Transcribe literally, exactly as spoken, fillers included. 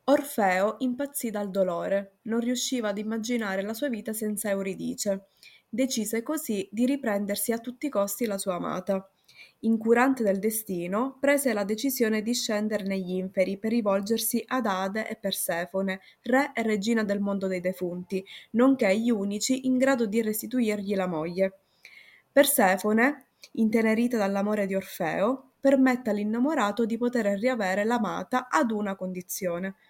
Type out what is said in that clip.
Orfeo impazzì dal dolore, non riusciva ad immaginare la sua vita senza Euridice. Decise così di riprendersi a tutti i costi la sua amata. Incurante del destino, prese la decisione di scendere negli inferi per rivolgersi ad Ade e Persefone, re e regina del mondo dei defunti, nonché gli unici in grado di restituirgli la moglie. Persefone, intenerita dall'amore di Orfeo, permette all'innamorato di poter riavere l'amata ad una condizione: